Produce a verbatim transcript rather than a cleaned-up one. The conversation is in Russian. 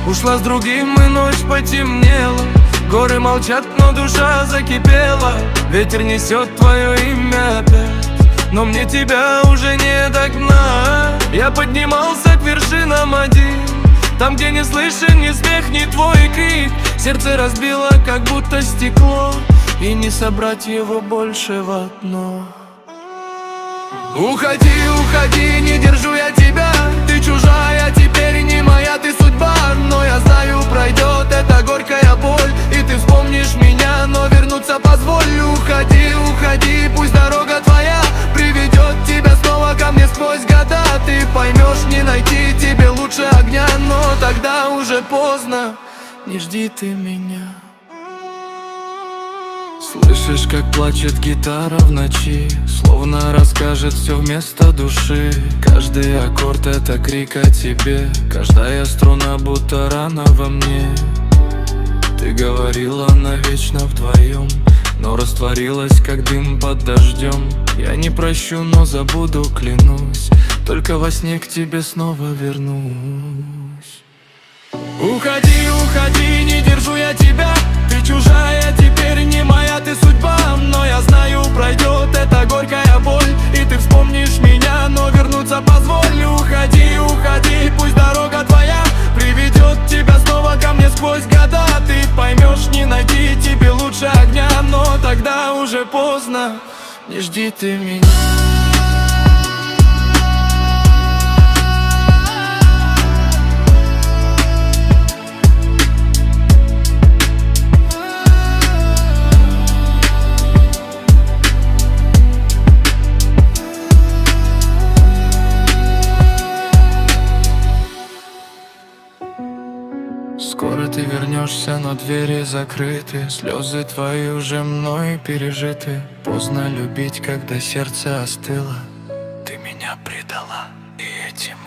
Ушла с другим, и ночь потемнела. Горы молчат, но душа закипела. Ветер несет твое имя опять, но мне тебя уже не догнать. Я поднимался к вершинам один, там, где не слышен ни смех, ни твой крик. Сердце разбило, как будто стекло, и не собрать его больше в одно. Уходи, уходи, не держу я тебя. Ты чужая, теперь не моя ты судьба. Но я знаю, пройдет эта горькая боль, и ты вспомнишь меня, но вернуться позволь. Уходи, уходи, пусть дорога твоя приведет тебя снова ко мне сквозь года. Ты поймешь, не найти тебе лучше огня, но тогда уже поздно, не жди ты меня. Слышишь, как плачет гитара в ночи, словно расскажет все вместо души. Каждый аккорд — это крик о тебе, каждая струна будто рана во мне. Ты говорила навечно вдвоем, но растворилась, как дым под дождем. Я не прощу, но забуду, клянусь, только во сне к тебе снова вернусь. Уходи, уходи, не держу я тебя. Ты чужая, теперь не моя ты судьба. Но я знаю, пройдет эта горькая боль, и ты вспомнишь меня, но вернуться позволь. Уходи, уходи, пусть дорога твоя приведет тебя снова ко мне сквозь года. Ты поймешь, не найти тебе лучше огня, но тогда уже поздно, не жди ты меня. Скоро ты вернешься, но двери закрыты. Слезы твои уже мной пережиты. Поздно любить, когда сердце остыло. Ты меня предала, и этим